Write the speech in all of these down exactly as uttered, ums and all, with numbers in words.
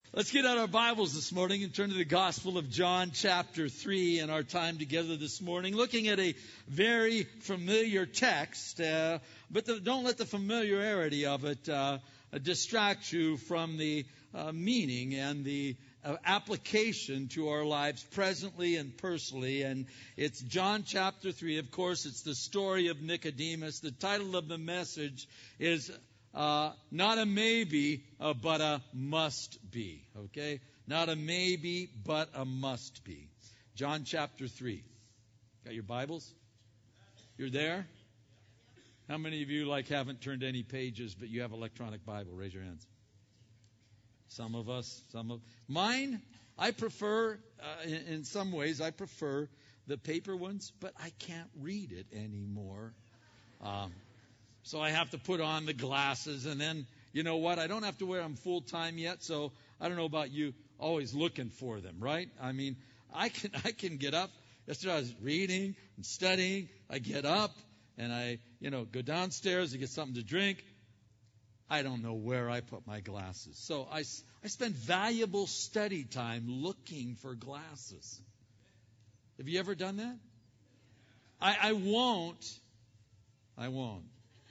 Let's get out our Bibles this morning and turn to the Gospel of John chapter three in our time together this morning, looking at a very familiar text, uh, but the, don't let the familiarity of it uh, distract you from the uh, meaning and the uh, application to our lives presently and personally. And it's John chapter three. Of course, it's the story of Nicodemus. The title of the message is Uh, not a maybe, uh, but a must be. Okay? Not a maybe, but a must be. John chapter three. Got your Bibles? You're there? How many of you like haven't turned any pages, but you have electronic Bible? Raise your hands. Some of us, some of mine. I prefer, uh, in, in some ways, I prefer the paper ones, but I can't read it anymore. Um, So I have to put on the glasses, and then, you know what, I don't have to wear them full time yet, so I don't know about you, always looking for them, right? I mean, I can I can get up. Yesterday I was reading and studying. I get up, and I, you know, go downstairs to get something to drink. I don't know where I put my glasses. So I, I spend valuable study time looking for glasses. Have you ever done that? I, I won't. I won't.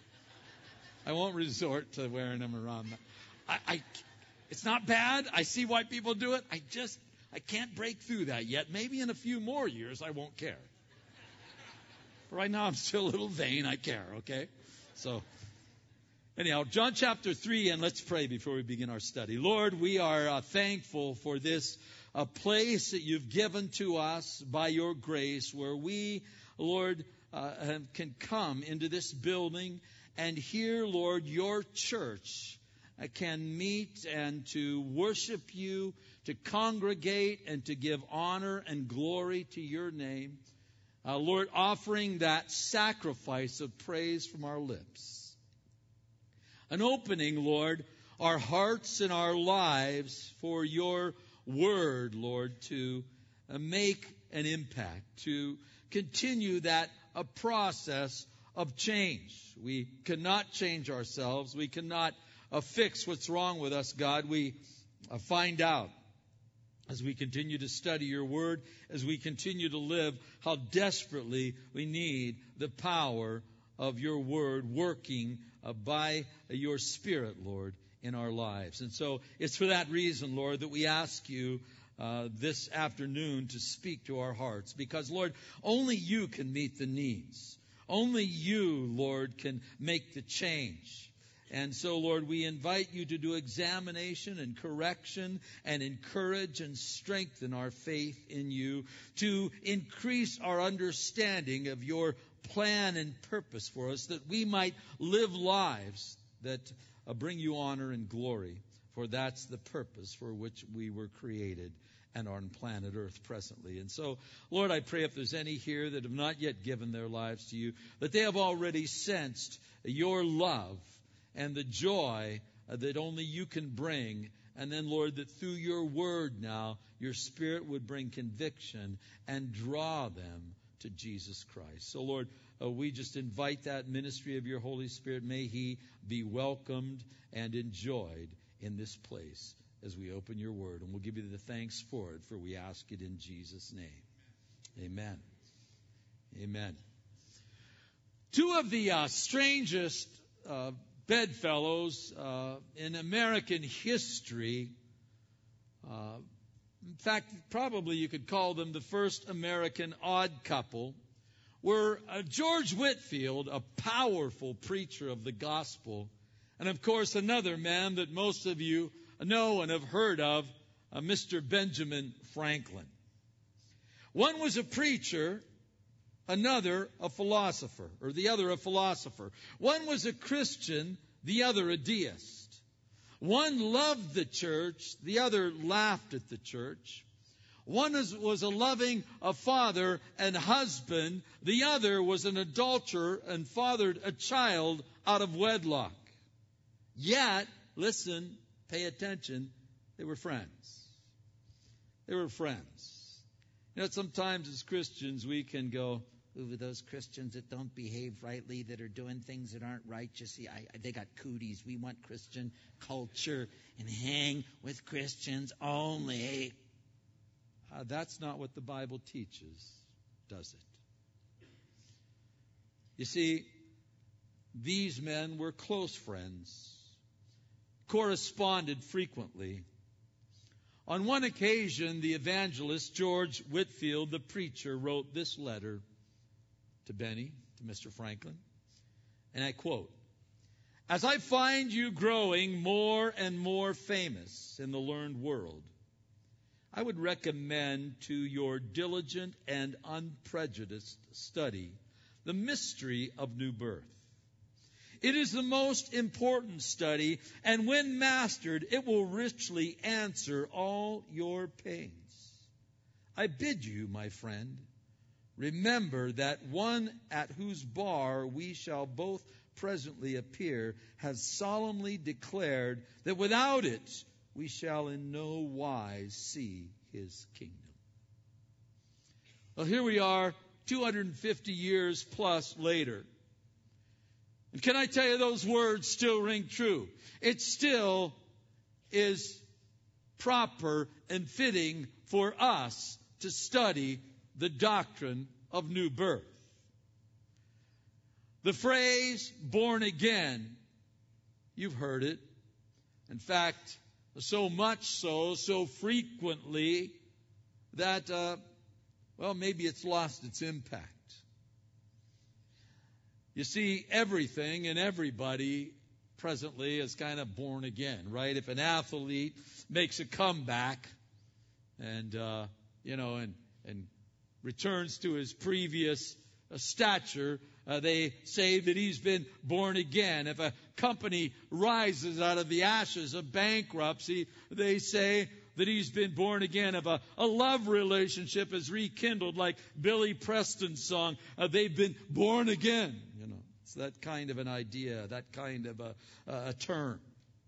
I won't resort to wearing them around. I, I, it's not bad. I see why people do it. I just, I can't break through that yet. Maybe in a few more years I won't care. But right now I'm still a little vain. I care, okay? So, anyhow, John chapter three, and let's pray before we begin our study. Lord, we are uh, thankful for this uh, place that you've given to us by your grace, where we, Lord, uh, can come into this building. And here, Lord, your church can meet and to worship you, to congregate and to give honor and glory to your name. Uh, Lord, offering that sacrifice of praise from our lips. An opening, Lord, our hearts and our lives for your word, Lord, to uh, make an impact, to continue that a process of change. We cannot change ourselves. We cannot uh, fix what's wrong with us, God. We uh, find out as we continue to study your word, as we continue to live, how desperately we need the power of your word working uh, by your Spirit, Lord, in our lives. And so it's for that reason, Lord, that we ask you uh, this afternoon to speak to our hearts. Because, Lord, only you can meet the needs. Only you, Lord, can make the change. And so, Lord, we invite you to do examination and correction and encourage and strengthen our faith in you, to increase our understanding of your plan and purpose for us, that we might live lives that uh, bring you honor and glory. For that's the purpose for which we were created and are on planet Earth presently. And so, Lord, I pray if there's any here that have not yet given their lives to you, that they have already sensed your love and the joy that only you can bring. And then, Lord, that through your word now, your Spirit would bring conviction and draw them to Jesus Christ. So, Lord, uh, we just invite that ministry of your Holy Spirit. May he be welcomed and enjoyed in this place as we open your word. And we'll give you the thanks for it, for we ask it in Jesus' name. Amen. Amen. Two of the uh, strangest uh, bedfellows uh, in American history, uh, in fact, probably you could call them the first American odd couple, were uh, George Whitefield, a powerful preacher of the gospel, and of course another man that most of you know and have heard of, uh, Mister Benjamin Franklin. One was a preacher, another a philosopher, or the other a philosopher. One was a Christian, the other a deist. One loved the church, the other laughed at the church. One was, was a loving a father and husband, the other was an adulterer and fathered a child out of wedlock. Yet, listen, pay attention, they were friends. They were friends. You know, sometimes as Christians we can go, ooh, those Christians that don't behave rightly, that are doing things that aren't right. You see, I, they got cooties. We want Christian culture and hang with Christians only. Uh, that's not what the Bible teaches, does it? You see, these men were close friends, corresponded frequently. On one occasion, the evangelist George Whitefield, the preacher, wrote this letter to Benny, to Mister Franklin, and I quote, "As I find you growing more and more famous in the learned world, I would recommend to your diligent and unprejudiced study the mystery of new birth. It is the most important study, and when mastered, it will richly answer all your pains. I bid you, my friend, remember that one at whose bar we shall both presently appear has solemnly declared that without it we shall in no wise see his kingdom." Well, here we are, two hundred fifty years plus later. And can I tell you, those words still ring true? It still is proper and fitting for us to study the doctrine of new birth. The phrase born again, you've heard it. In fact, so much so, so frequently that, uh, well, maybe it's lost its impact. You see, everything and everybody presently is kind of born again, right? If an athlete makes a comeback and, uh, you know, and, and returns to his previous uh, stature, uh, they say that he's been born again. If a company rises out of the ashes of bankruptcy, they say that he's been born again. If a, a love relationship is rekindled, like Billy Preston's song, uh, they've been born again. You know, it's that kind of an idea, that kind of a, a term.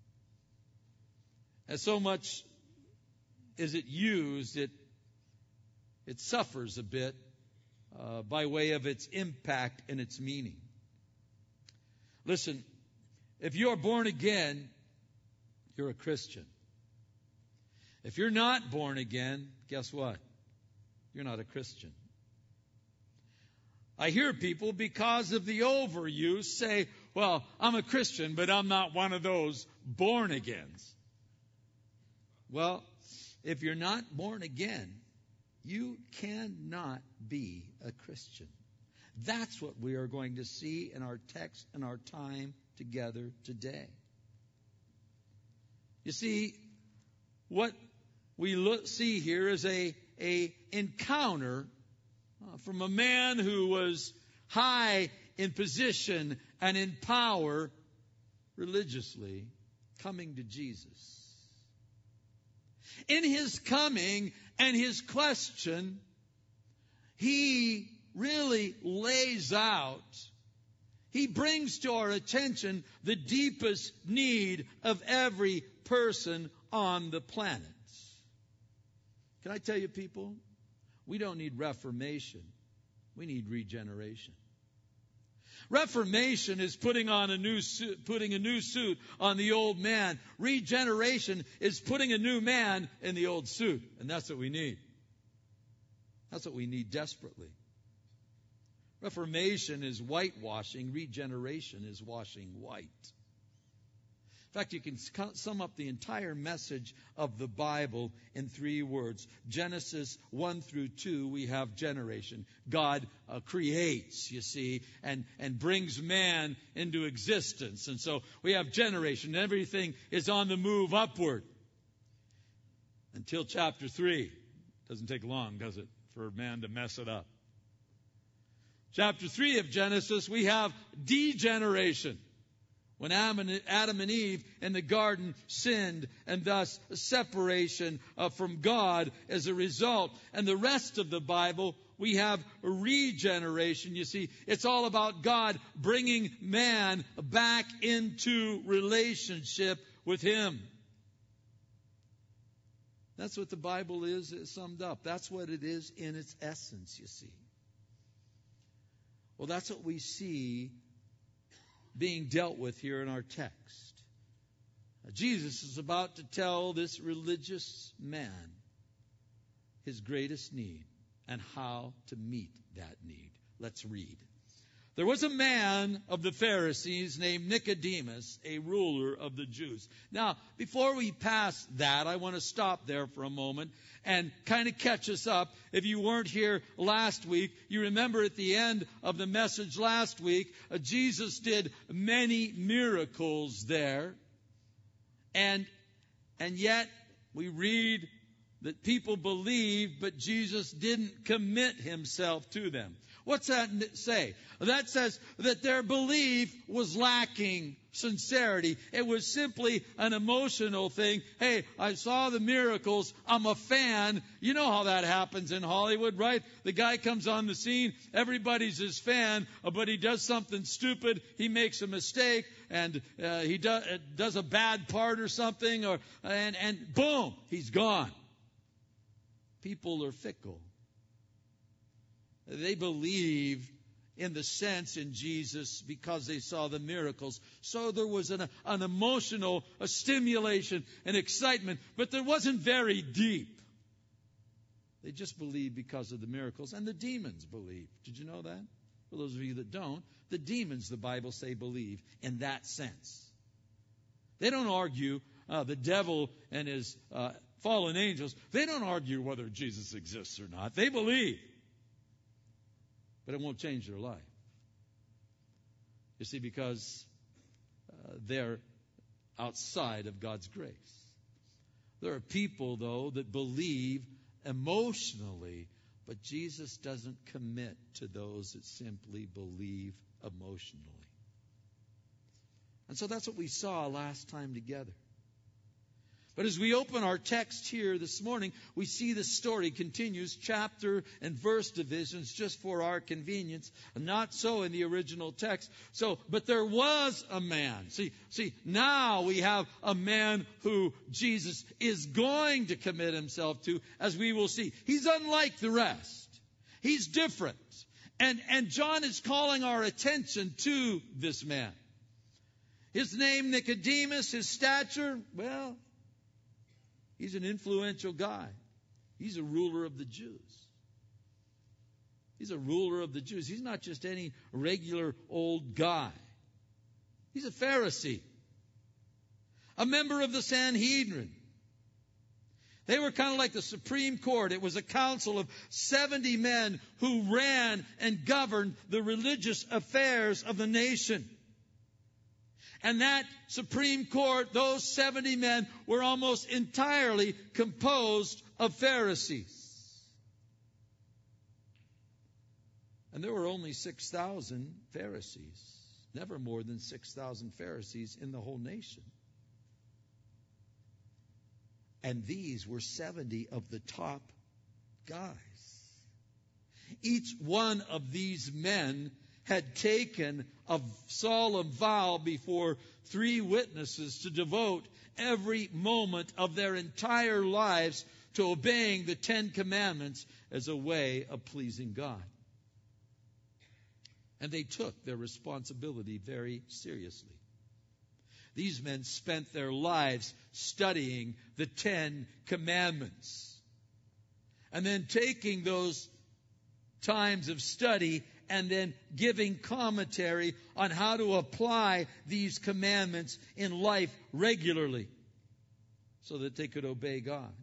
And so much as it used, it it suffers a bit uh, by way of its impact and its meaning. Listen, if you're born again, you're a Christian. If you're not born again, guess what? You're not a Christian. I hear people, because of the overuse, say, well, I'm a Christian, but I'm not one of those born agains. Well, if you're not born again, you cannot be a Christian. That's what we are going to see in our text and our time together today. You see, what we look, see here is a, a encounter uh, from a man who was high in position and in power religiously, coming to Jesus. In his coming and his question, he really lays out, he brings to our attention the deepest need of every person on the planet. Can I tell you, people, we don't need reformation. We need regeneration. Reformation is putting on a new suit, putting a new suit on the old man. Regeneration is putting a new man in the old suit. And that's what we need. That's what we need desperately. Reformation is whitewashing. Regeneration is washing white. In fact, you can sum up the entire message of the Bible in three words. Genesis one through two, we have generation. God uh, creates, you see, and, and brings man into existence. And so we have generation. Everything is on the move upward. Until chapter three. Doesn't take long, does it, for man to mess it up. Chapter three of Genesis, we have degeneration. When Adam and Eve in the garden sinned, and thus separation uh, from God as a result. And the rest of the Bible, we have regeneration. You see, it's all about God bringing man back into relationship with Him. That's what the Bible is summed up. That's what it is in its essence, you see. Well, that's what we see being dealt with here in our text. Jesus is about to tell this religious man his greatest need and how to meet that need. Let's read. There was a man of the Pharisees named Nicodemus, a ruler of the Jews. Now, before we pass that, I want to stop there for a moment and kind of catch us up. If you weren't here last week, you remember at the end of the message last week, uh, Jesus did many miracles there. And, and yet, we read that people believed, but Jesus didn't commit himself to them. What's that say? That says that their belief was lacking sincerity. It was simply an emotional thing. Hey, I saw the miracles. I'm a fan. You know how that happens in Hollywood, right? The guy comes on the scene. Everybody's his fan, but he does something stupid. He makes a mistake, and uh, he do, uh, does a bad part or something, or and, and boom, he's gone. People are fickle. They believe in the sense in Jesus because they saw the miracles. So there was an, an emotional a stimulation, an excitement, but there wasn't very deep. They just believed because of the miracles. And the demons believe. Did you know that? For those of you that don't, the demons, the Bible say, believe in that sense. They don't argue uh, the devil and his uh, fallen angels. They don't argue whether Jesus exists or not. They believe. But it won't change their life. You see, because uh, they're outside of God's grace. There are people, though, that believe emotionally, but Jesus doesn't commit to those that simply believe emotionally. And so that's what we saw last time together. But as we open our text here this morning, we see the story continues, chapter and verse divisions, just for our convenience. Not so in the original text. So, but there was a man. See, see, now we have a man who Jesus is going to commit himself to, as we will see. He's unlike the rest. He's different. And, and John is calling our attention to this man. His name, Nicodemus, his stature, well, he's an influential guy. He's a ruler of the Jews. He's a ruler of the Jews. He's not just any regular old guy. He's a Pharisee. A member of the Sanhedrin. They were kind of like the Supreme Court. It was a council of seventy men who ran and governed the religious affairs of the nation. And that Supreme Court, those seventy men, were almost entirely composed of Pharisees. And there were only six thousand Pharisees. Never more than six thousand Pharisees in the whole nation. And these were seventy of the top guys. Each one of these men had taken a solemn vow before three witnesses to devote every moment of their entire lives to obeying the Ten Commandments as a way of pleasing God. And they took their responsibility very seriously. These men spent their lives studying the Ten Commandments. And then taking those times of study and then giving commentary on how to apply these commandments in life regularly so that they could obey God.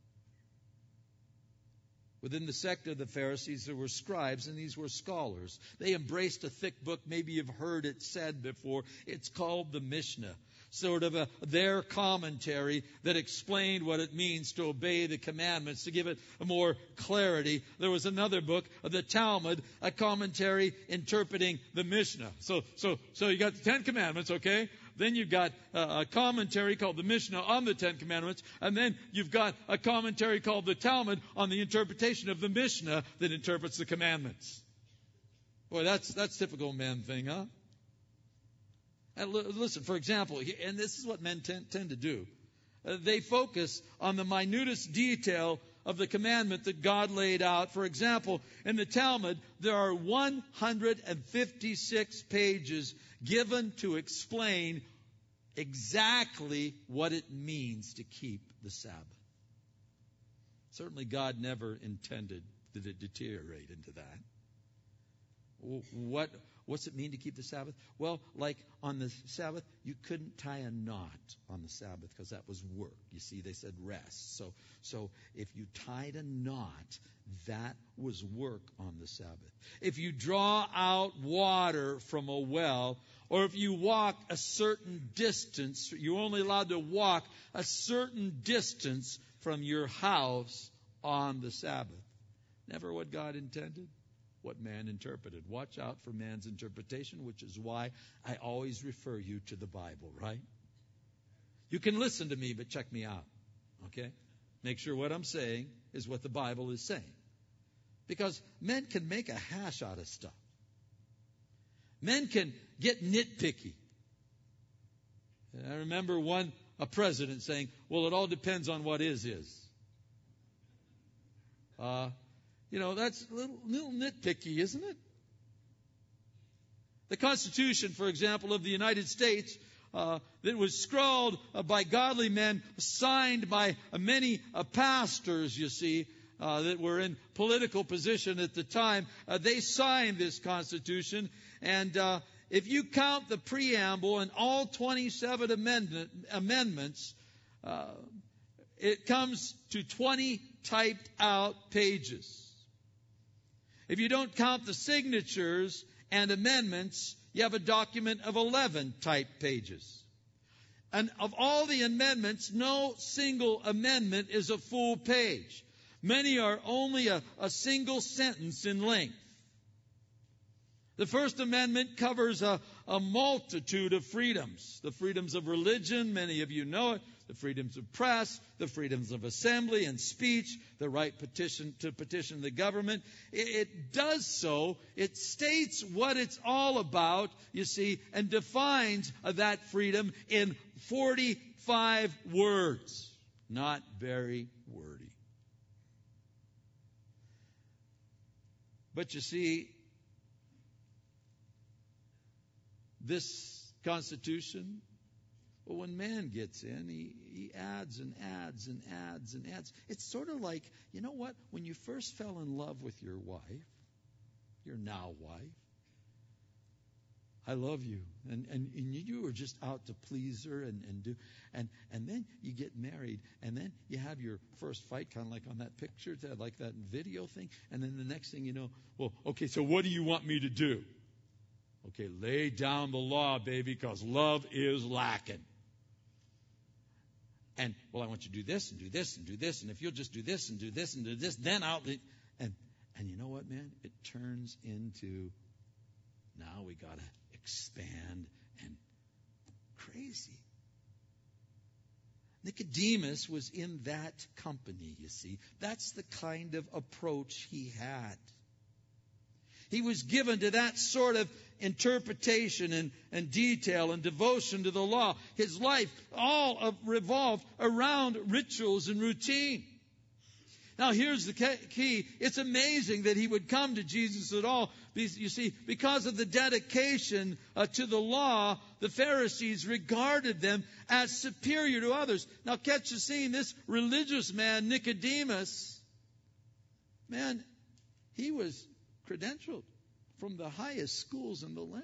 Within the sect of the Pharisees, there were scribes, and these were scholars. They embraced a thick book. Maybe you've heard it said before. It's called the Mishnah, sort of a, their commentary that explained what it means to obey the commandments, to give it more clarity. There was another book, the Talmud, a commentary interpreting the Mishnah. So, so, so you got the Ten Commandments, okay? Then you've got a commentary called the Mishnah on the Ten Commandments. And then you've got a commentary called the Talmud on the interpretation of the Mishnah that interprets the commandments. Boy, that's that's typical man thing, huh? And listen, for example, and this is what men tend, tend to do. Uh, they focus on the minutest detail of the commandment that God laid out. For example, in the Talmud, there are one hundred fifty-six pages given to explain exactly what it means to keep the Sabbath. Certainly God never intended that it deteriorate into that. What What's it mean to keep the Sabbath? Well, like on the Sabbath, you couldn't tie a knot on the Sabbath because that was work. You see, they said rest. So, so if you tied a knot, that was work on the Sabbath. If you draw out water from a well, or if you walk a certain distance, you're only allowed to walk a certain distance from your house on the Sabbath. Never what God intended, what man interpreted. Watch out for man's interpretation, which is why I always refer you to the Bible, right? You can listen to me, but check me out, okay? Make sure what I'm saying is what the Bible is saying. Because men can make a hash out of stuff. Men can get nitpicky. I remember one, a president saying, well, it all depends on what is is. Uh, you know, that's a little, little nitpicky, isn't it? The Constitution, for example, of the United States, uh, that was scrawled uh, by godly men, signed by uh, many uh, pastors, you see, uh, that were in political position at the time. Uh, they signed this Constitution, and uh, if you count the preamble and all twenty-seven amendment, amendments, uh, it comes to twenty typed out pages. If you don't count the signatures and amendments, you have a document of eleven typed pages. And of all the amendments, no single amendment is a full page. Many are only a, a single sentence in length. The First Amendment covers a, a multitude of freedoms. The freedoms of religion, many of you know it. The freedoms of press, the freedoms of assembly and speech, the right petition to petition the government. It, it does so. It states what it's all about, you see, and defines uh, that freedom in forty-five words. Not very wordy. But you see, this Constitution, well, when man gets in, he, he adds and adds and adds and adds. It's sort of like, you know what? When you first fell in love with your wife, your now wife, I love you. And, and, and you were just out to please her and, and do, and, and then you get married, and then you have your first fight, kind of like on that picture, like that video thing. And then the next thing you know, well, okay, so what do you want me to do? Okay, lay down the law, baby, because love is lacking. And, well, I want you to do this and do this and do this. And if you'll just do this and do this and do this, then I'll... And, and you know what, man? It turns into, now we got to expand and crazy. Nicodemus was in that company, you see. That's the kind of approach he had. He was given to that sort of interpretation and, and detail and devotion to the law. His life all of, revolved around rituals and routine. Now here's the key. It's amazing that he would come to Jesus at all. You see, because of the dedication uh, to the law, the Pharisees regarded them as superior to others. Now catch the scene. This religious man, Nicodemus, man, he was credentialed from the highest schools in the land.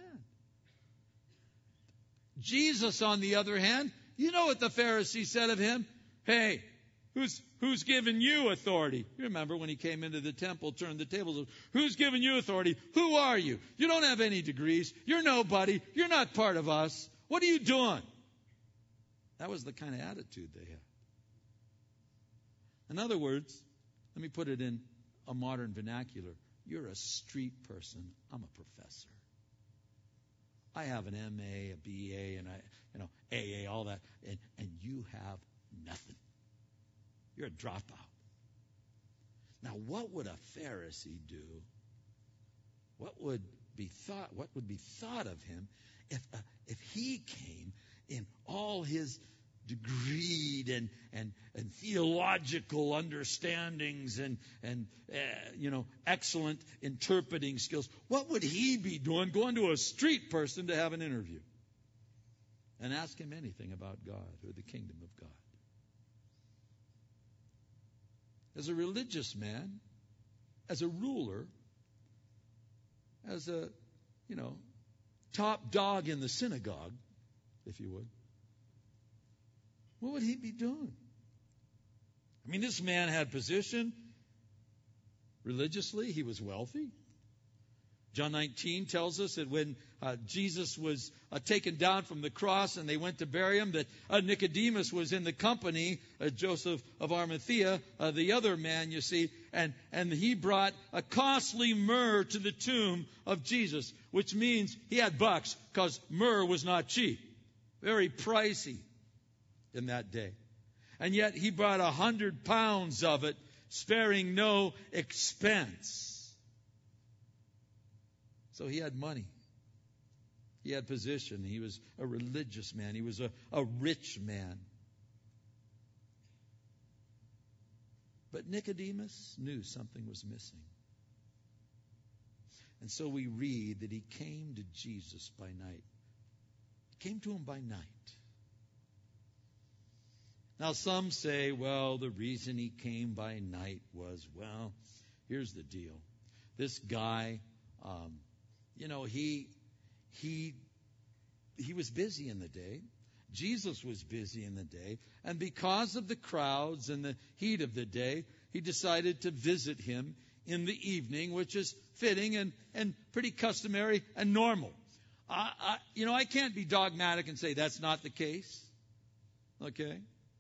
Jesus, on the other hand, you know what the Pharisees said of him? Hey, who's who's given you authority? You remember when he came into the temple, turned the tables. Who's given you authority? Who are you? You don't have any degrees. You're nobody. You're not part of us. What are you doing? That was the kind of attitude they had. In other words, let me put it in a modern vernacular. You're a street person. I'm a professor. I have an M A, a B A, and I, you know, A A, all that, and, and you have nothing. You're a dropout. Now, what would a Pharisee do? What would be thought? What would be thought of him if uh, if he came in all his degreed and, and, and theological understandings and, and uh, you know, excellent interpreting skills. What would he be doing going to a street person to have an interview and ask him anything about God or the kingdom of God? As a religious man, as a ruler, as a, you know, top dog in the synagogue, if you would, what would he be doing? I mean, this man had position. Religiously, he was wealthy. John nineteen tells us that when uh, Jesus was uh, taken down from the cross and they went to bury him, that uh, Nicodemus was in the company, uh, Joseph of Arimathea, uh, the other man, you see, and, and he brought a costly myrrh to the tomb of Jesus, which means he had bucks, because myrrh was not cheap. Very pricey in that day. And yet he brought a hundred pounds of it, sparing no expense. So he had money. He had position. He was a religious man. He was a, a rich man. But Nicodemus knew something was missing. And so we read that he came to Jesus by night. He came to him by night. Now some say, well, the reason he came by night was, well, here's the deal. This guy, um, you know, he he he was busy in the day. Jesus was busy in the day. And because of the crowds and the heat of the day, he decided to visit him in the evening, which is fitting and, and pretty customary and normal. I, I, you know, I can't be dogmatic and say that's not the case. Okay?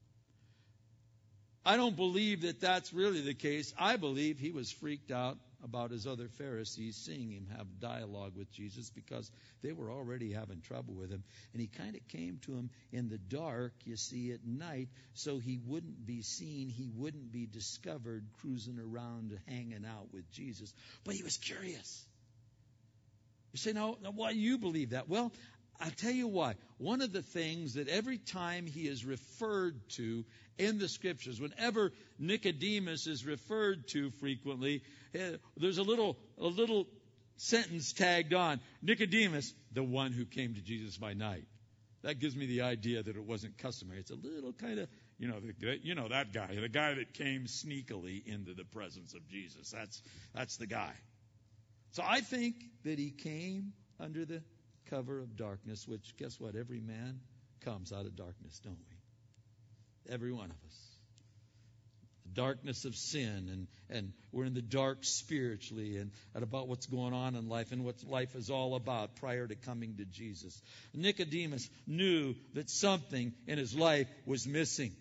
I don't believe that that's really the case. I believe he was freaked out about his other Pharisees seeing him have dialogue with Jesus because they were already having trouble with him. And he kind of came to him in the dark, you see, at night, so he wouldn't be seen, he wouldn't be discovered cruising around hanging out with Jesus. But he was curious. You say, no, no, why do you believe that? Well, I'll tell you why. One of the things that every time he is referred to in the Scriptures, whenever Nicodemus is referred to frequently, there's a little a little sentence tagged on. Nicodemus, the one who came to Jesus by night. That gives me the idea that it wasn't customary. It's a little kind of, you know, the, you know that guy, the guy that came sneakily into the presence of Jesus. That's that's the guy. So I think that he came under the cover of darkness, which, guess what? Every man comes out of darkness, don't we? Every one of us. The darkness of sin, and, and we're in the dark spiritually and, and about what's going on in life and what life is all about prior to coming to Jesus. Nicodemus knew that something in his life was missing.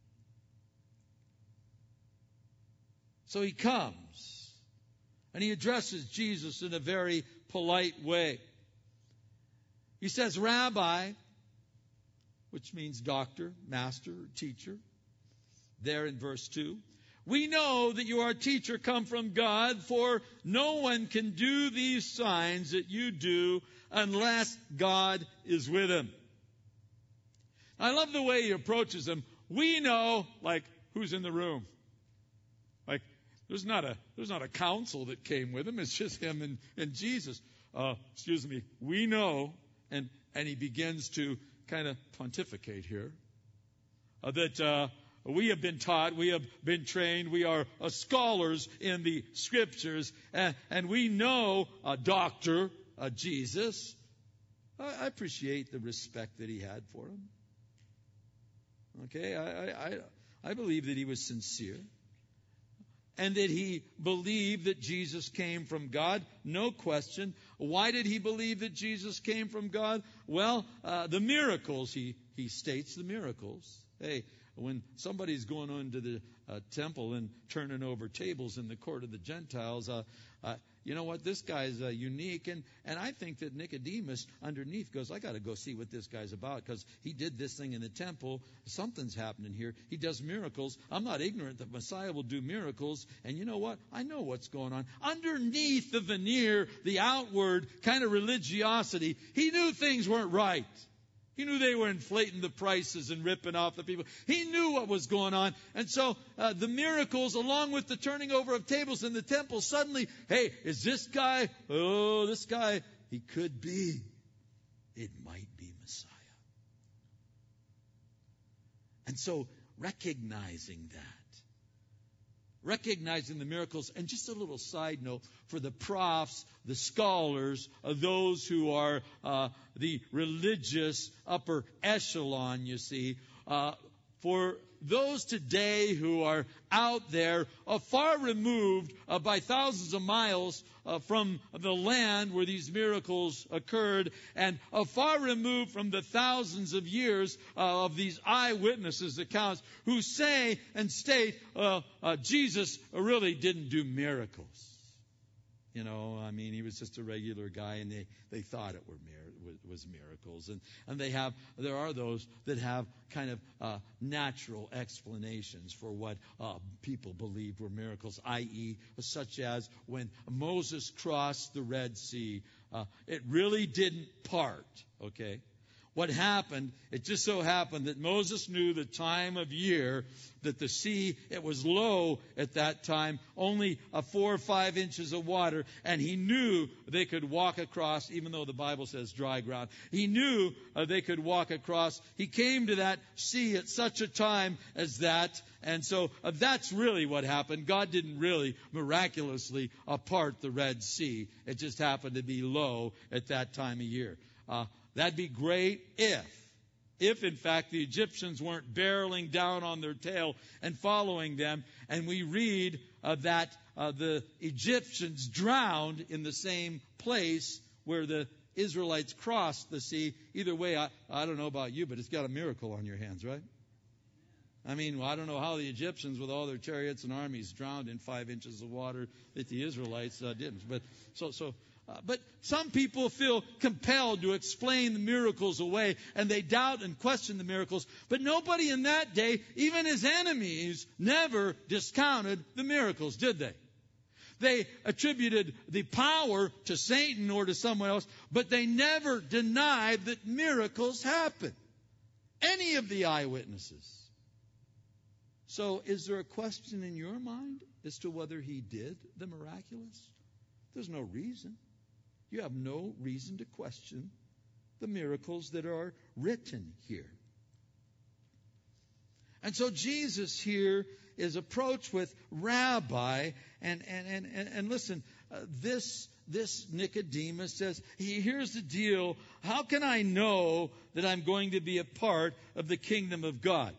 So he comes, and he addresses Jesus in a very polite way. He says, Rabbi, which means doctor, master, teacher, there in verse two. We know that you are a teacher come from God, for no one can do these signs that you do unless God is with him. I love the way he approaches them. We know, like, who's in the room. Like, there's not a there's not a council that came with him. It's just him and, and Jesus. Uh, excuse me. We know. And, and he begins to kind of pontificate here uh, that uh, we have been taught, we have been trained, we are uh, scholars in the Scriptures, and, and we know uh, Doctor uh, Jesus. I, I appreciate the respect that he had for him. Okay, I, I, I believe that he was sincere. And that he believed that Jesus came from God. No question. Why did he believe that Jesus came from God? Well, uh, the miracles, he, he states the miracles. Hey, when somebody's going into the uh, temple and turning over tables in the court of the Gentiles, uh, uh, you know what? This guy's uh, unique. And, and I think that Nicodemus underneath goes, I got to go see what this guy's about because he did this thing in the temple. Something's happening here. He does miracles. I'm not ignorant that Messiah will do miracles. And you know what? I know what's going on. Underneath the veneer, the outward kind of religiosity, he knew things weren't right. He knew they were inflating the prices and ripping off the people. He knew what was going on. And so uh, the miracles, along with the turning over of tables in the temple, suddenly, hey, is this guy, oh, this guy, he could be. It might be Messiah. And so recognizing that, recognizing the miracles, and just a little side note for the profs, the scholars, uh, those who are uh, the religious upper echelon, you see, uh, for those today who are out there, uh, far removed uh, by thousands of miles uh, from the land where these miracles occurred, and uh, far removed from the thousands of years uh, of these eyewitnesses' accounts, who say and state uh, uh, Jesus really didn't do miracles. You know, I mean, he was just a regular guy, and they, they thought it were mir- was miracles. And, and they have, there are those that have kind of uh, natural explanations for what uh, people believe were miracles, that is, such as when Moses crossed the Red Sea, uh, it really didn't part, okay? What happened, it just so happened that Moses knew the time of year that the sea, it was low at that time, only a four or five inches of water, and he knew they could walk across, even though the Bible says dry ground. He knew uh, they could walk across. He came to that sea at such a time as that, and so uh, that's really what happened. God didn't really miraculously uh, part the Red Sea. It just happened to be low at that time of year. Uh, That'd be great if, if in fact the Egyptians weren't barreling down on their tail and following them. And we read uh, that uh, the Egyptians drowned in the same place where the Israelites crossed the sea. Either way, I, I don't know about you, but it's got a miracle on your hands, right? I mean, well, I don't know how the Egyptians, with all their chariots and armies, drowned in five inches of water that the Israelites uh, didn't. But so so. Uh, but some people feel compelled to explain the miracles away, and they doubt and question the miracles. But nobody in that day, even his enemies, never discounted the miracles, did they? They attributed the power to Satan or to someone else, but they never denied that miracles happen. Any of the eyewitnesses. So is there a question in your mind as to whether he did the miraculous? There's no reason. You have no reason to question the miracles that are written here. And so Jesus here is approached with Rabbi, and and and and, and listen, uh, this this Nicodemus says, here's the deal. How can I know that I'm going to be a part of the kingdom of God?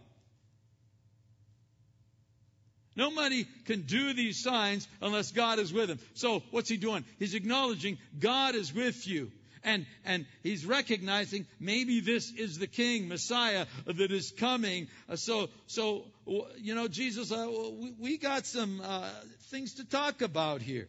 Nobody can do these signs unless God is with him. So what's he doing? He's acknowledging God is with you. And and he's recognizing maybe this is the King, Messiah, that is coming. Uh, so, so you know, Jesus, uh, we, we got some uh, things to talk about here.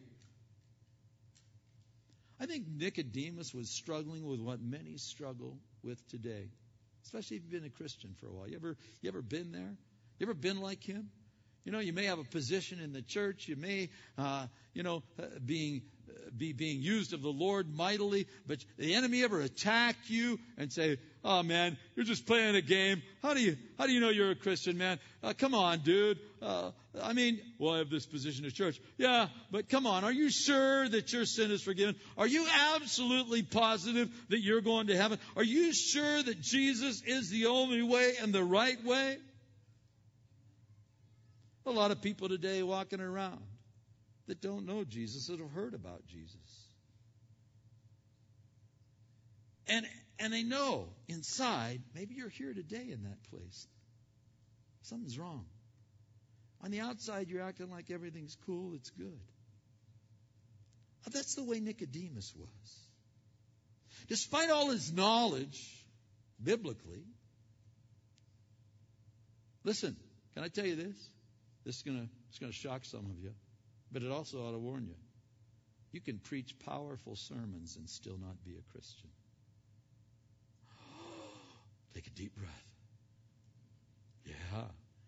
I think Nicodemus was struggling with what many struggle with today, especially if you've been a Christian for a while. You ever, you ever been there? You ever been like him? You know, you may have a position in the church. You may, uh, you know, uh, being uh, be being used of the Lord mightily. But the enemy ever attack you and say, "Oh man, you're just playing a game. How do you how do you know you're a Christian, man? Uh, come on, dude. Uh, I mean, well, I have this position in church. Yeah, but come on. Are you sure that your sin is forgiven? Are you absolutely positive that you're going to heaven? Are you sure that Jesus is the only way and the right way?" A lot of people today walking around that don't know Jesus, that have heard about Jesus. And and they know inside, maybe you're here today in that place. Something's wrong. On the outside, you're acting like everything's cool, it's good. That's the way Nicodemus was. Despite all his knowledge, biblically, listen, can I tell you this? This is gonna it's gonna shock some of you, but it also ought to warn you. You can preach powerful sermons and still not be a Christian. Take a deep breath. Yeah.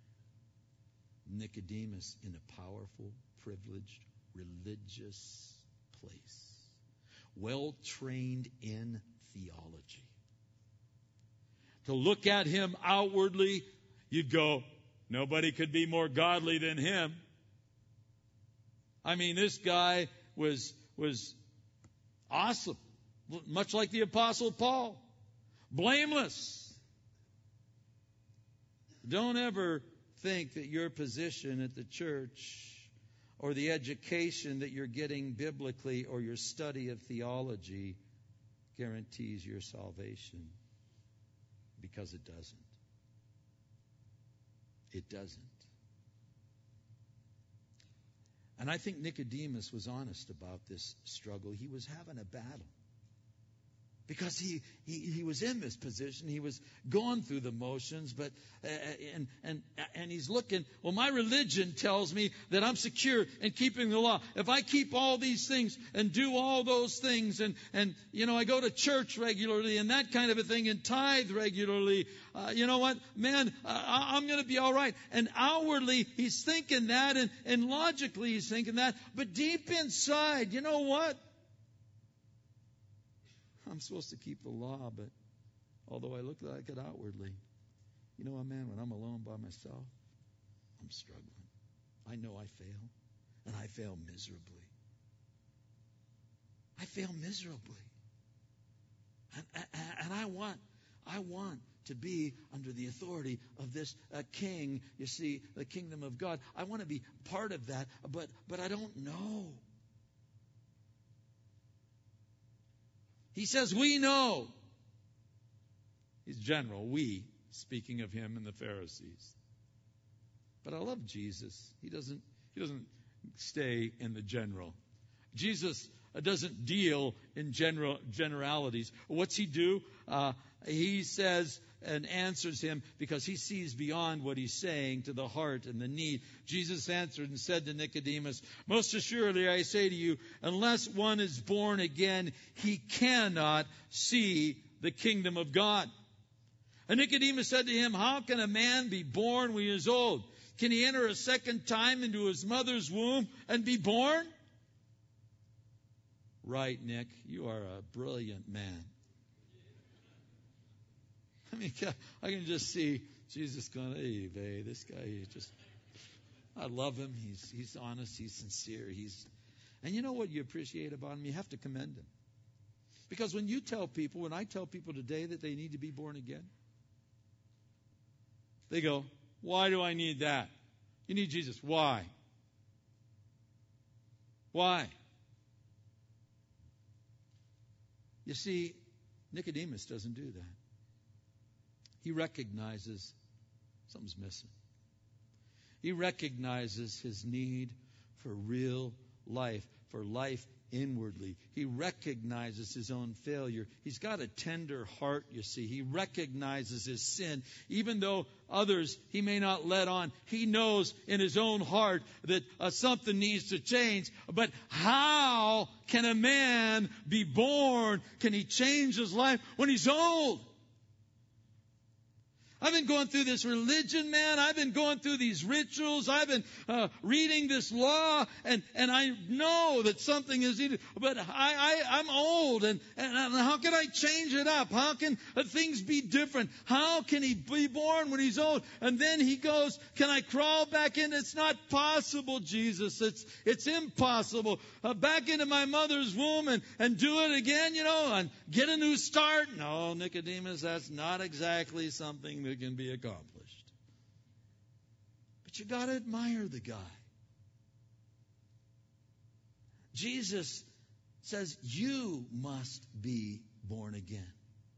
Nicodemus in a powerful, privileged, religious place, well trained in theology. to look at him outwardly, you'd go, nobody could be more godly than him. I mean, this guy was, was awesome, much like the Apostle Paul. Blameless. Don't ever think that your position at the church or the education that you're getting biblically or your study of theology guarantees your salvation, because it doesn't. It doesn't. And I think Nicodemus was honest about this struggle. He was having a battle. Because he, he, he was in this position. He was going through the motions, but uh, and and and he's looking, well, my religion tells me that I'm secure in keeping the law. If I keep all these things and do all those things, and, and you know, I go to church regularly and that kind of a thing, and tithe regularly, uh, you know what, man, I, I'm going to be all right. And outwardly, he's thinking that, and, and logically he's thinking that, but deep inside, you know what? I'm supposed to keep the law, but although I look like it outwardly, you know what, man, when I'm alone by myself, I'm struggling. I know I fail, and I fail miserably. I fail miserably. And, and, and I want, I want to be under the authority of this uh, king, you see, the kingdom of God. I want to be part of that, but but I don't know. He says, we know. He's general, we, speaking of him and the Pharisees. But I love Jesus. He doesn't, he doesn't stay in the general. Jesus doesn't deal in general generalities. What's he do? Uh, he says and answers him because he sees beyond what he's saying to the heart and the need. Jesus answered and said to Nicodemus, most assuredly I say to you, unless one is born again, he cannot see the kingdom of God. And Nicodemus said to him, how can a man be born when he is old? Can he enter a second time into his mother's womb and be born? Right, Nick, you are a brilliant man. I mean, I can just see Jesus going, hey, babe, this guy, he just, I love him. He's he's honest. He's sincere. He's, and you know what you appreciate about him? You have to commend him. Because when you tell people, when I tell people today that they need to be born again, they go, why do I need that? You need Jesus. Why? Why? You see, Nicodemus doesn't do that. He recognizes something's missing. He recognizes his need for real life, for life inwardly. He recognizes his own failure. He's got a tender heart, you see. He recognizes his sin. Even though others he may not let on, he knows in his own heart that uh, something needs to change. But how can a man be born? Can he change his life when he's old? I've been going through this religion, man. I've been going through these rituals. I've been uh, reading this law, and, and I know that something is needed. But I, I, I'm old, and, and how can I change it up? How can uh, things be different? How can he be born when he's old? And then he goes, can I crawl back in? It's not possible, Jesus. It's it's impossible. Uh, back into my mother's womb and, and do it again, you know, and get a new start? No, Nicodemus, that's not exactly something that can be accomplished. But you got to admire the guy. Jesus says you must be born again.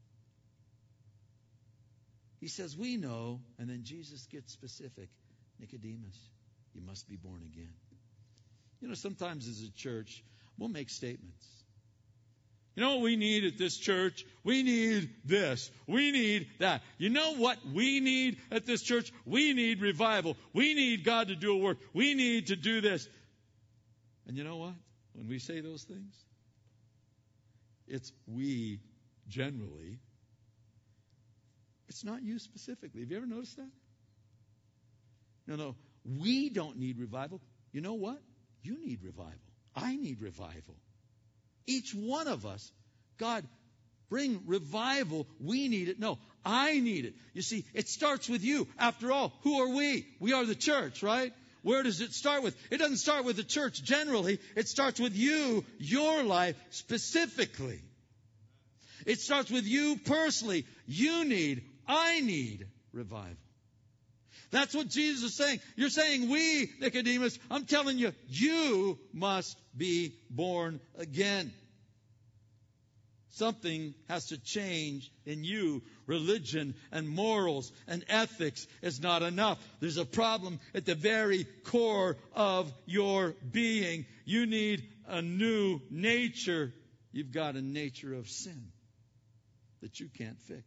He says we know, and then Jesus gets specific. Nicodemus, you must be born again. You know, sometimes as a church, we'll make statements. You know what we need at this church? We need this. We need that. You know what we need at this church? We need revival. We need God to do a work. We need to do this. And you know what? When we say those things, it's we generally. It's not you specifically. Have you ever noticed that? No, no. We don't need revival. You know what? You need revival. I need revival. Each one of us, God bring revival. We need it. No, I need it. You see, it starts with you. After all, who are we? We are the church, right? Where does it start with? It doesn't start with the church generally. It starts with you, your life specifically. It starts with you personally. You need, I need revival. That's what Jesus is saying. You're saying we, Nicodemus. I'm telling you, you must be born again. Something has to change in you. Religion and morals and ethics is not enough. There's a problem at the very core of your being. You need a new nature. You've got a nature of sin that you can't fix.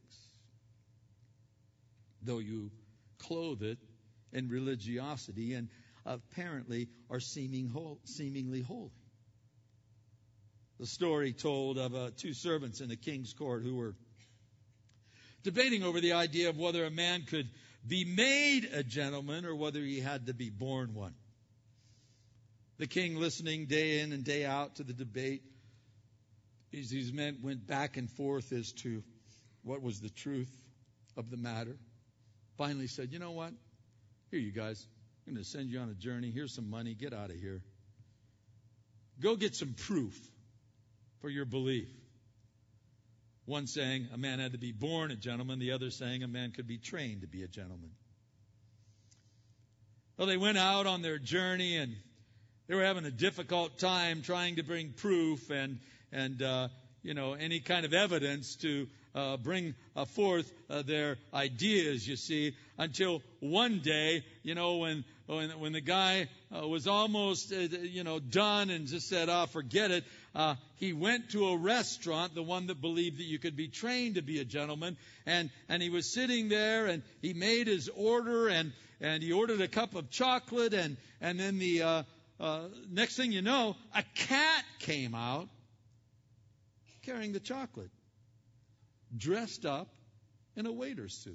Though you clothe it in religiosity and apparently are seeming whole, seemingly holy. The story told of uh, two servants in the king's court who were debating over the idea of whether a man could be made a gentleman or whether he had to be born one. The king, listening day in and day out to the debate, these, these men went back and forth as to what was the truth of the matter. Finally said, you know what? Here, you guys, I'm going to send you on a journey. Here's some money. Get out of here. Go get some proof for your belief. One saying a man had to be born a gentleman. The other saying a man could be trained to be a gentleman. Well, they went out on their journey and they were having a difficult time trying to bring proof and, and uh, you know, any kind of evidence to uh, bring uh, forth uh, their ideas, you see, until one day, you know, when when, when the guy uh, was almost, uh, you know, done and just said, oh, forget it, uh, he went to a restaurant, the one that believed that you could be trained to be a gentleman, and, and he was sitting there, and he made his order, and, and he ordered a cup of chocolate, and, and then the uh, uh, next thing you know, a cat came out carrying the chocolate, dressed up in a waiter's suit.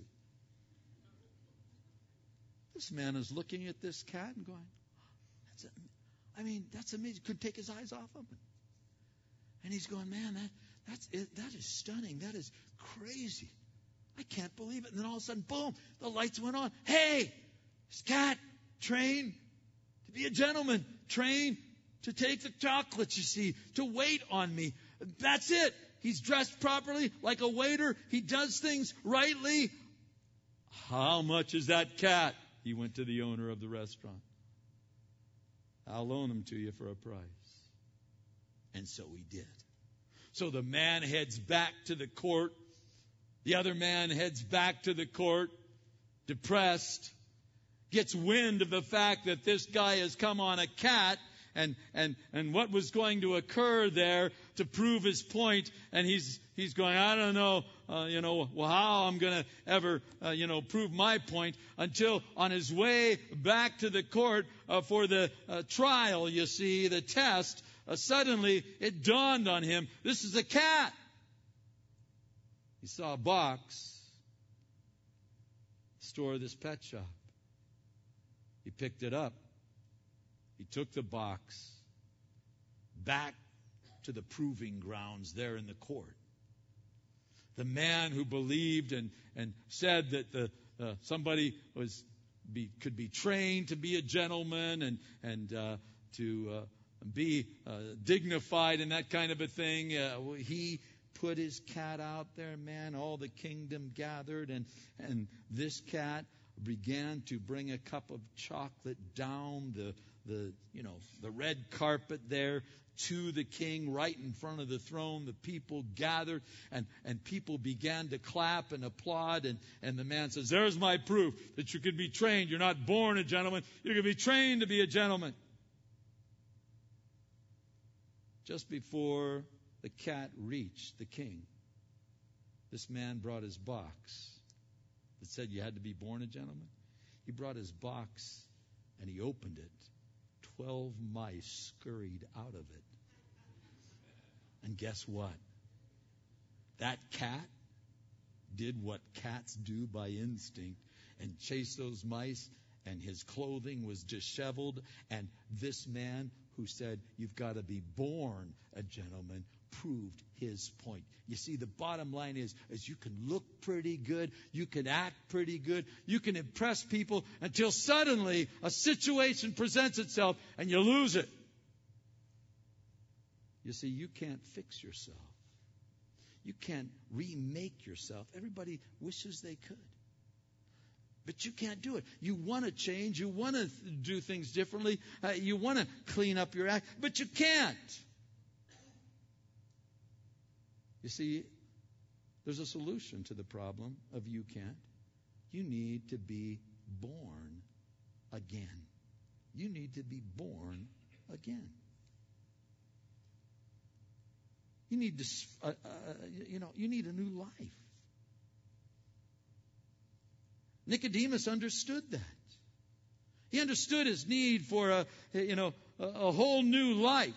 This man is looking at this cat and going, that's a, I mean, that's amazing. Couldn't take his eyes off of him. And he's going, man, that that's it, that is stunning. That is crazy. I can't believe it. And then all of a sudden, boom, the lights went on. Hey, this cat, trained to be a gentleman, trained to take the chocolates, you see, to wait on me. That's it. He's dressed properly like a waiter. He does things rightly. How much is that cat? He went to the owner of the restaurant. I'll loan him to you for a price. And so he did. So the man heads back to the court. The other man heads back to the court, depressed, gets wind of the fact that this guy has come on a cat and and and what was going to occur there to prove his point. And he's he's going, I don't know, uh, you know, well, how I'm going to ever, uh, you know, prove my point, until on his way back to the court uh, for the uh, trial, you see, the test, uh, suddenly it dawned on him, this is a cat. He saw a box, store of this pet shop. He picked it up. He took the box back to the proving grounds there in the court. The man who believed and, and said that the uh, somebody was be, could be trained to be a gentleman and and uh, to uh, be uh, dignified and that kind of a thing. Uh, he put his cat out there, man. All the kingdom gathered, and and this cat began to bring a cup of chocolate down the the you know the red carpet there to the king, right in front of the throne. The people gathered, and, and people began to clap and applaud. And, and the man says, there's my proof that you could be trained. You're not born a gentleman. You can be trained to be a gentleman. Just before the cat reached the king, this man brought his box that said you had to be born a gentleman. He brought his box and he opened it. Twelve mice scurried out of it. And guess what? That cat did what cats do by instinct and chased those mice, and his clothing was disheveled. And this man who said, you've got to be born a gentleman, proved his point. You see, the bottom line is, is you can look pretty good, you can act pretty good, you can impress people until suddenly a situation presents itself and you lose it. You see, you can't fix yourself. You can't remake yourself. Everybody wishes they could. But you can't do it. You want to change. You want to do things differently. Uh, you want to clean up your act. But you can't. You see, there's a solution to the problem of you can't. You need to be born again. You need to be born again. You need to, uh, uh, you know, you need a new life. Nicodemus understood that. He understood his need for a, you know, a, a whole new life.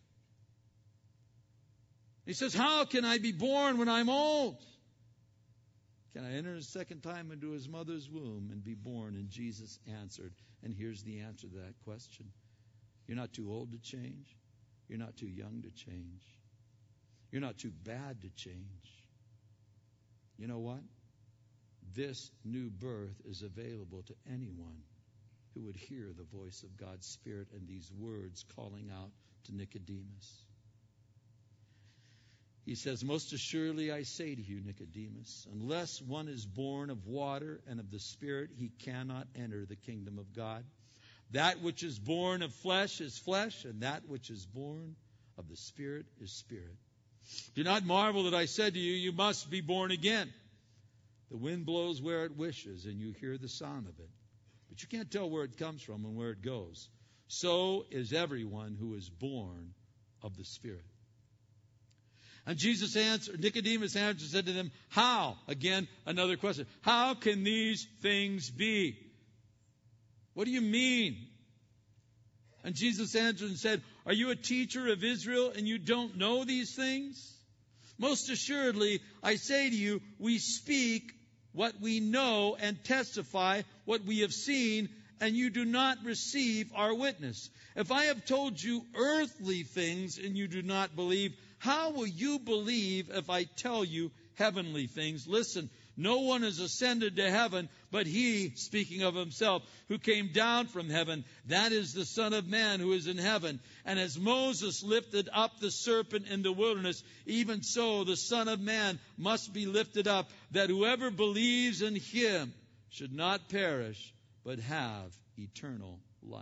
He says, how can I be born when I'm old? Can I enter a second time into his mother's womb and be born? And Jesus answered. And here's the answer to that question. You're not too old to change. You're not too young to change. You're not too bad to change. You know what? This new birth is available to anyone who would hear the voice of God's Spirit and these words calling out to Nicodemus. He says, most assuredly I say to you, Nicodemus, unless one is born of water and of the Spirit, he cannot enter the kingdom of God. That which is born of flesh is flesh, and that which is born of the Spirit is spirit. Do not marvel that I said to you, you must be born again. The wind blows where it wishes, and you hear the sound of it. But you can't tell where it comes from and where it goes. So is everyone who is born of the Spirit. And Jesus answered, Nicodemus answered and said to them, how? Again, another question. How can these things be? What do you mean? And Jesus answered and said, are you a teacher of Israel and you don't know these things? Most assuredly, I say to you, we speak what we know and testify what we have seen, and you do not receive our witness. If I have told you earthly things and you do not believe, how will you believe if I tell you heavenly things? Listen, no one has ascended to heaven, but he, speaking of himself, who came down from heaven, that is the Son of Man who is in heaven. And as Moses lifted up the serpent in the wilderness, even so the Son of Man must be lifted up, that whoever believes in him should not perish, but have eternal life.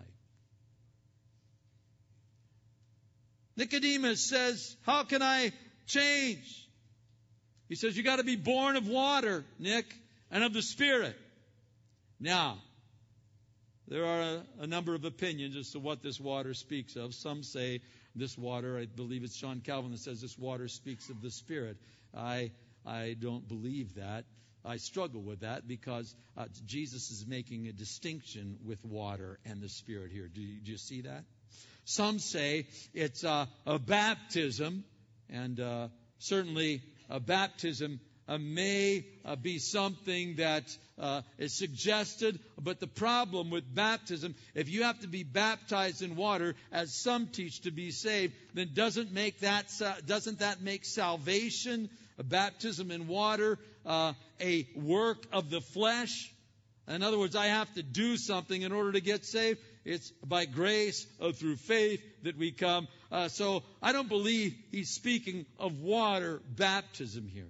Nicodemus says, how can I change? He says, you got to be born of water, Nick, and of the Spirit. Now, there are a, a number of opinions as to what this water speaks of. Some say this water, I believe it's John Calvin that says this water speaks of the Spirit. I I don't believe that. I struggle with that because uh, Jesus is making a distinction with water and the Spirit here. Do you, do you see that? Some say it's uh, a baptism, and uh, certainly a baptism uh, may uh, be something that uh, is suggested. But the problem with baptism, if you have to be baptized in water, as some teach, to be saved, then doesn't make that doesn't that make salvation, a baptism in water, uh, a work of the flesh? In other words, I have to do something in order to get saved. It's by grace uh, through faith that we come. Uh, so I don't believe he's speaking of water baptism here.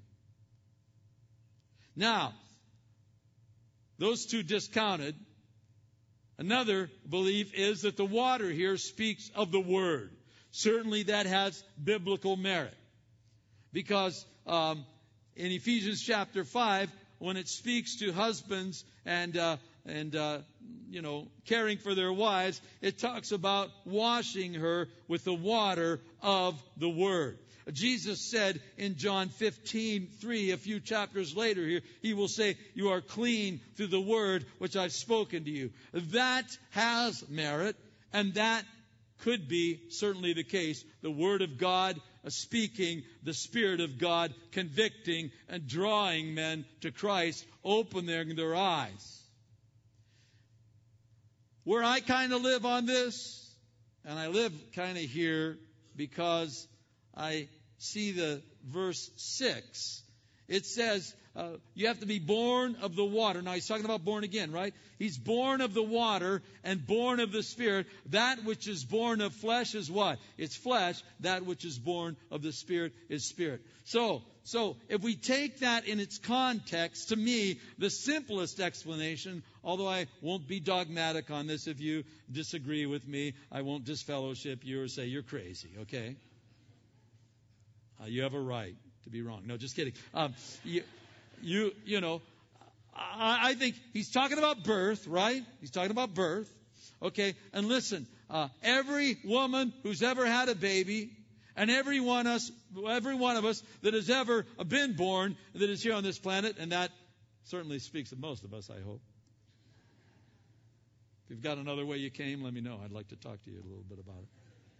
Now, those two discounted. Another belief is that the water here speaks of the Word. Certainly that has biblical merit. Because um, in Ephesians chapter five, when it speaks to husbands and uh, and uh, you know caring for their wives, it talks about washing her with the water of the Word. Jesus said in John fifteen three, a few chapters later here, he will say, you are clean through the word which I've spoken to you. That has merit, and that could be certainly the case. The Word of God speaking, the Spirit of God convicting and drawing men to Christ, opening their eyes. Where I kind of live on this, and I live kind of here because I see the verse six, it says uh, you have to be born of the water. Now he's talking about born again, right? He's born of the water and born of the Spirit. That which is born of flesh is what? It's flesh. That which is born of the Spirit is spirit. So, so if we take that in its context, to me, the simplest explanation, although I won't be dogmatic on this, if you disagree with me, I won't disfellowship you or say you're crazy, okay? Uh, you have a right to be wrong. No, just kidding. Um, you, you, you know, I, I think he's talking about birth, right? He's talking about birth. Okay, and listen, uh, every woman who's ever had a baby, and every one, us, every one of us that has ever been born, that is here on this planet, and that certainly speaks of most of us, I hope. If you've got another way you came, let me know. I'd like to talk to you a little bit about it.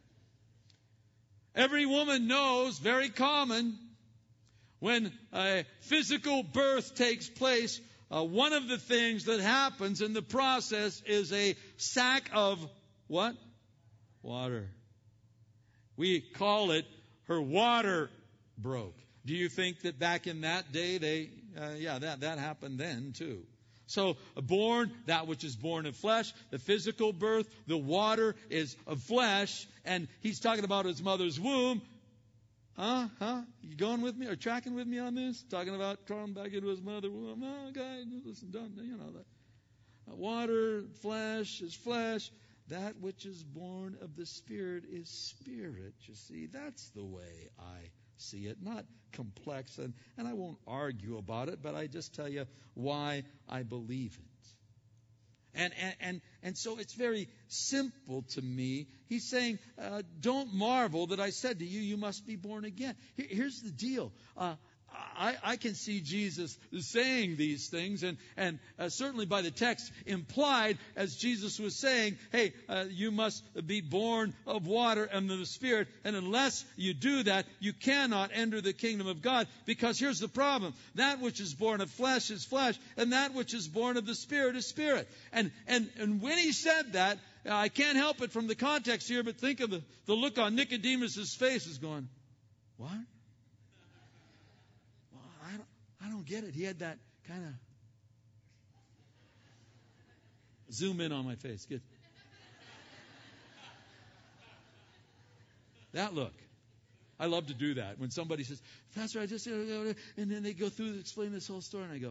Every woman knows, very common, when a physical birth takes place, uh, one of the things that happens in the process is a sack of what? Water. We call it her water broke. Do you think that back in that day, they, uh, yeah, that, that happened then too. So, born, that which is born of flesh, the physical birth, the water is of flesh, and he's talking about his mother's womb. Huh? Huh? You going with me or tracking with me on this? Talking about crawling back into his mother's womb. Oh, guys, listen, don't, you know that. Water, flesh is flesh. That which is born of the Spirit is spirit. You see, that's the way I see it. Not complex, and, and I won't argue about it, but I just tell you why I believe it. And and and, and so it's very simple to me. He's saying, uh, don't marvel that I said to you, you must be born again. Here, here's the deal. Uh, I, I can see Jesus saying these things, and, and uh, certainly by the text implied, as Jesus was saying, hey, uh, you must be born of water and of the Spirit, and unless you do that, you cannot enter the kingdom of God, because here's the problem. That which is born of flesh is flesh, and that which is born of the Spirit is spirit. And, and, and when he said that, I can't help it from the context here, but think of the, the look on Nicodemus' face is going, what? I don't get it. He had that kind of zoom in on my face. Good. That look. I love to do that. When somebody says, Pastor, I just, and then they go through, explain this whole story, and I go,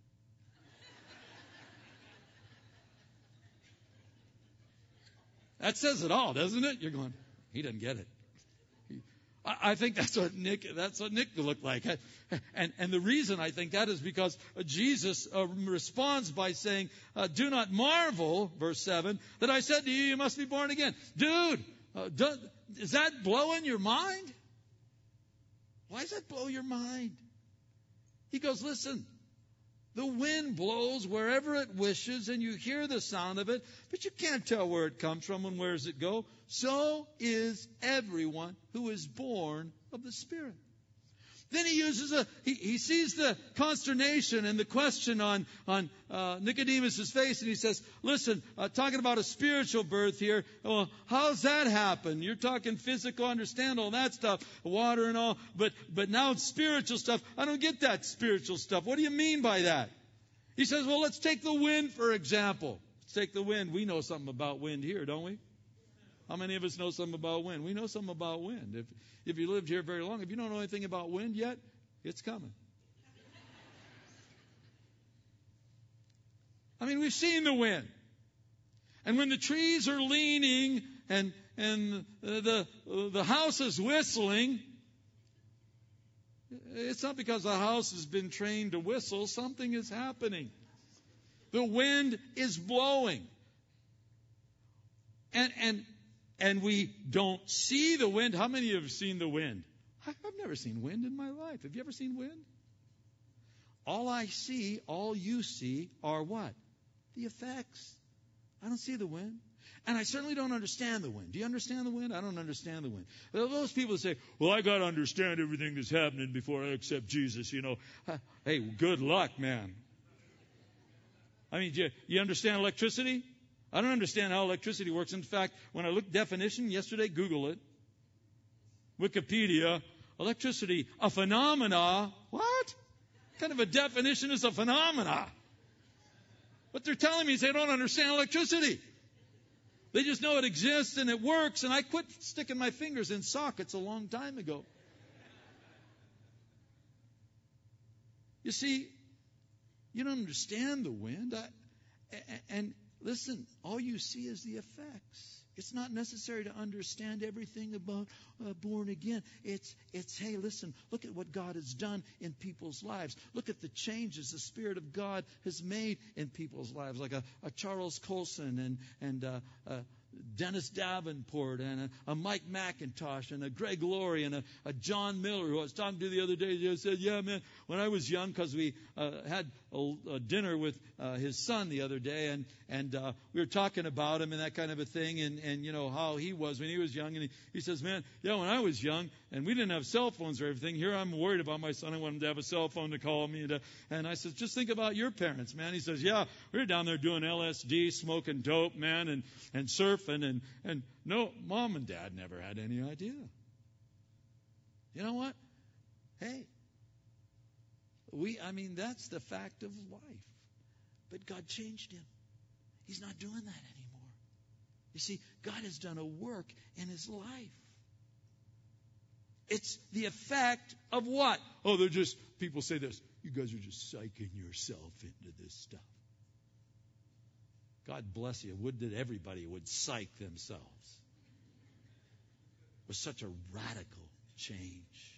that says it all, doesn't it? You're going, he doesn't get it. I think that's what Nick, that's what Nick looked like. And, and the reason I think that is because Jesus uh, responds by saying, uh, do not marvel, verse seven, that I said to you, you must be born again. Dude, uh, do, is that blowing your mind? Why does that blow your mind? He goes, listen, the wind blows wherever it wishes, and you hear the sound of it, but you can't tell where it comes from and where does it go. So is everyone who is born of the Spirit. Then he uses a, he, he sees the consternation and the question on, on uh, Nicodemus' face, and he says, listen, uh, talking about a spiritual birth here, well, how's that happen? You're talking physical, understand all that stuff, water and all, but, but now it's spiritual stuff. I don't get that spiritual stuff. What do you mean by that? He says, well, let's take the wind, for example. Let's take the wind. We know something about wind here, don't we? How many of us know something about wind? We know something about wind. If if you lived here very long, if you don't know anything about wind yet, it's coming. I mean, we've seen the wind. And when the trees are leaning and and the the house is whistling, it's not because the house has been trained to whistle. Something is happening. The wind is blowing. And and And we don't see the wind. How many have seen the wind? I've never seen wind in my life. Have you ever seen wind? All I see, all you see, are what? The effects. I don't see the wind. And I certainly don't understand the wind. Do you understand the wind? I don't understand the wind. Those people say, well, I got to understand everything that's happening before I accept Jesus, you know. Hey, good luck, man. I mean, do you, you understand electricity? I don't understand how electricity works. In fact, when I looked definition yesterday, Google it. Wikipedia, electricity a phenomena. What? What kind of a definition is a phenomena? What they're telling me is they don't understand electricity. They just know it exists and it works, and I quit sticking my fingers in sockets a long time ago. You see, you don't understand the wind. I, and listen, all you see is the effects. It's not necessary to understand everything about uh, born again. It's, it's, hey, listen, look at what God has done in people's lives. Look at the changes the Spirit of God has made in people's lives, like a, a Charles Colson and, and uh, uh, Dennis Davenport and a, a Mike McIntosh and a Greg Laurie and a, a John Miller, who I was talking to the other day. He said, yeah, man, when I was young, because we uh, had a, a dinner with uh, his son the other day, and, and uh, we were talking about him and that kind of a thing, and, and you know, how he was when he was young. And he, he says, man, yeah, when I was young, and we didn't have cell phones or everything, here I'm worried about my son. I want him to have a cell phone to call me. And, uh, and I said, just think about your parents, man. He says, yeah, we were down there doing L S D, smoking dope, man, and, and surfing, and, and no, mom and dad never had any idea. You know what? Hey, we, I mean, that's the fact of life. But God changed him. He's not doing that anymore. You see, God has done a work in his life. It's the effect of what? Oh, they're just, people say this, you guys are just psyching yourself into this stuff. God bless you. Would that everybody would psych themselves. It was such a radical change.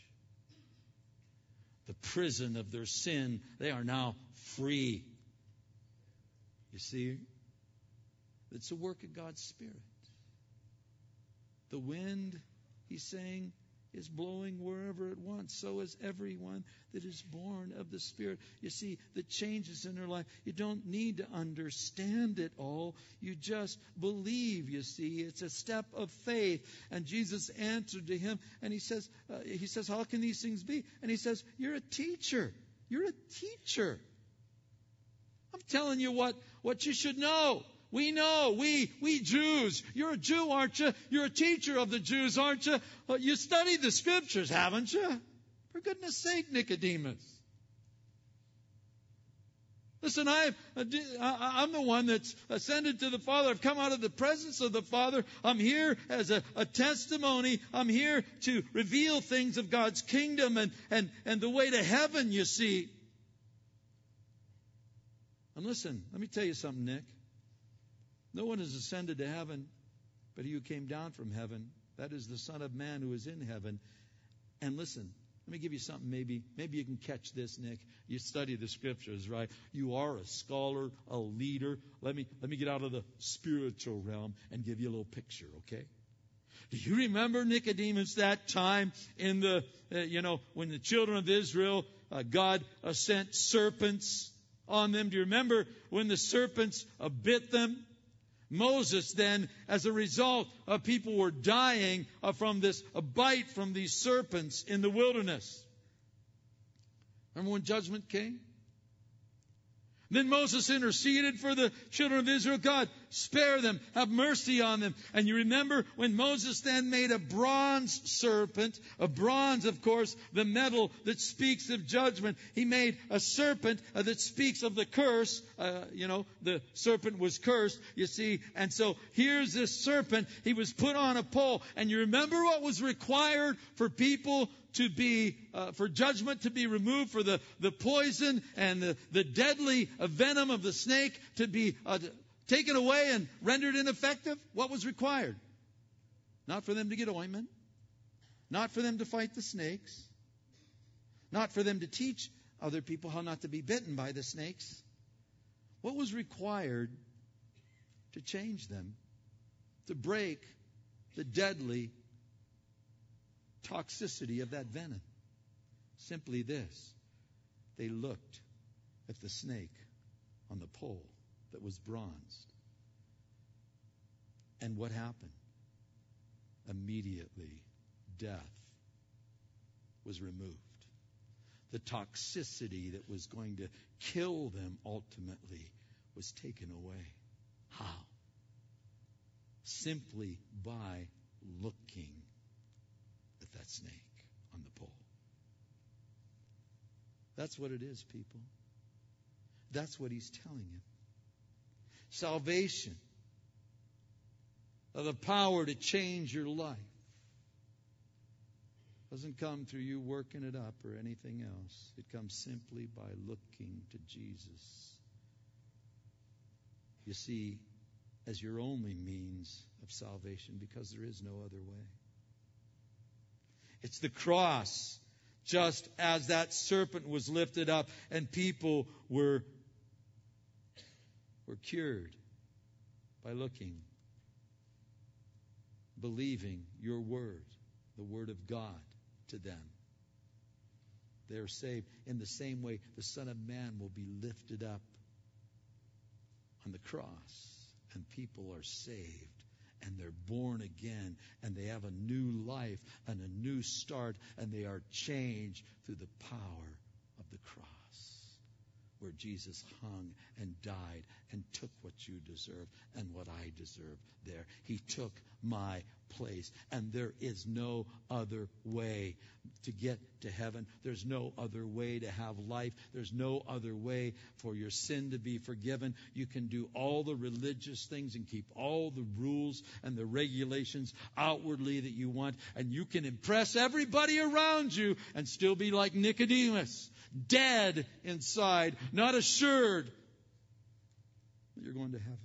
The prison of their sin, they are now free. You see, it's a work of God's Spirit. The wind, he's saying, is blowing wherever it wants. So is everyone that is born of the Spirit. You see, the changes in their life, you don't need to understand it all. You just believe, you see. It's a step of faith. And Jesus answered to him, and he says, uh, he says, how can these things be? And he says, you're a teacher. You're a teacher. I'm telling you what, what you should know. We know, we we Jews. You're a Jew, aren't you? You're a teacher of the Jews, aren't you? Well, you studied the Scriptures, haven't you? For goodness sake, Nicodemus. Listen, I've, I'm the one that's ascended to the Father. I've come out of the presence of the Father. I'm here as a, a testimony. I'm here to reveal things of God's kingdom and, and, and the way to heaven, you see. And listen, let me tell you something, Nick. No one has ascended to heaven, but he who came down from heaven, that is the Son of Man who is in heaven. And listen, let me give you something maybe. Maybe you can catch this, Nick. You study the Scriptures, right? You are a scholar, a leader. Let me, let me get out of the spiritual realm and give you a little picture, okay? Do you remember, Nicodemus, that time in the, uh, you know, when the children of Israel, uh, God uh, sent serpents on them? Do you remember when the serpents uh, bit them? Moses then, as a result of people were dying uh, from this a bite from these serpents in the wilderness. Remember when judgment came? Then Moses interceded for the children of Israel. God, spare them, have mercy on them. And you remember when Moses then made a bronze serpent, a bronze, of course, the metal that speaks of judgment. He made a serpent uh, that speaks of the curse. Uh, you know, the serpent was cursed, you see. And so here's this serpent. He was put on a pole. And you remember what was required for people to be, uh, for judgment to be removed, for the, the poison and the, the deadly venom of the snake to be uh, taken away and rendered ineffective? What was required? Not for them to get ointment. Not for them to fight the snakes. Not for them to teach other people how not to be bitten by the snakes. What was required to change them? To break the deadly toxicity of that venom. Simply this. They looked at the snake on the pole that was bronzed. And what happened? Immediately, death was removed. The toxicity that was going to kill them ultimately was taken away. How? Simply by looking at that snake on the pole. That's what it is, people. That's what he's telling you. Salvation, the power to change your life, doesn't come through you working it up or anything else. It comes simply by looking to Jesus. You see, as your only means of salvation, because there is no other way. It's the cross, just as that serpent was lifted up and people were, were cured by looking, believing your word, the word of God to them. They're saved. In the same way, the Son of Man will be lifted up on the cross, and people are saved, and they're born again, and they have a new life and a new start, and they are changed through the power of the cross, where Jesus hung and died and took what you deserve and what I deserve there. He took my place, and there is no other way to get to heaven. There's no other way to have life. There's no other way for your sin to be forgiven. You can do all the religious things and keep all the rules and the regulations outwardly that you want, and you can impress everybody around you and still be like Nicodemus, dead inside, not assured that you're going to heaven.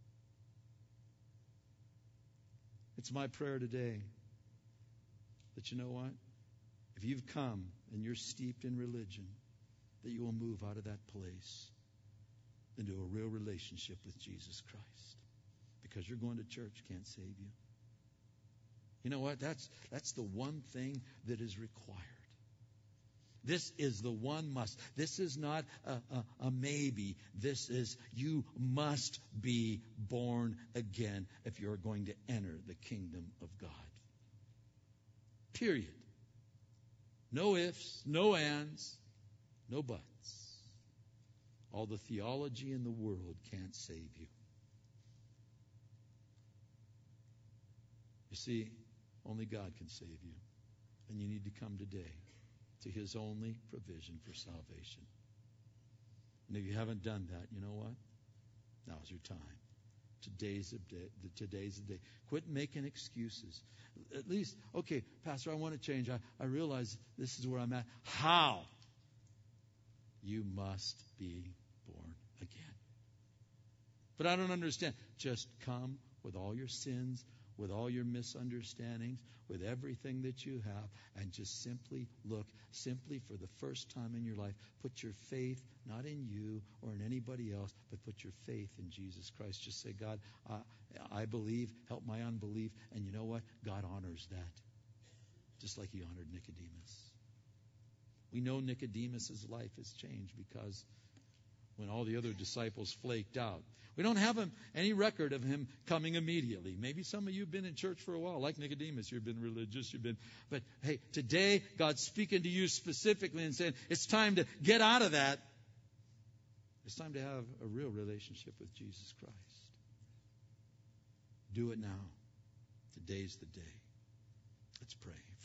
It's my prayer today that, you know what? If you've come and you're steeped in religion, that you will move out of that place into a real relationship with Jesus Christ. Because you're going to church can't save you. You know what? That's, that's the one thing that is required. This is the one must. This is not a, a, a maybe. This is, you must be born again if you're going to enter the kingdom of God. Period. No ifs, no ands, no buts. All the theology in the world can't save you. You see, only God can save you. And you need to come today to His only provision for salvation. And if you haven't done that, you know what? Now's your time. Today's the day. Today's the day. Quit making excuses. At least, okay, Pastor, I want to change. I, I realize this is where I'm at. How? You must be born again. But I don't understand. Just come with all your sins, with all your misunderstandings, with everything that you have, and just simply look, simply for the first time in your life, put your faith not in you or in anybody else, but put your faith in Jesus Christ. Just say, God, uh, I believe, help my unbelief, and you know what? God honors that, just like He honored Nicodemus. We know Nicodemus' life has changed because when all the other disciples flaked out, we don't have him, any record of him coming immediately. Maybe some of you have been in church for a while, like Nicodemus. You've been religious. You've been, but hey, today God's speaking to you specifically and saying it's time to get out of that. It's time to have a real relationship with Jesus Christ. Do it now. Today's the day. Let's pray.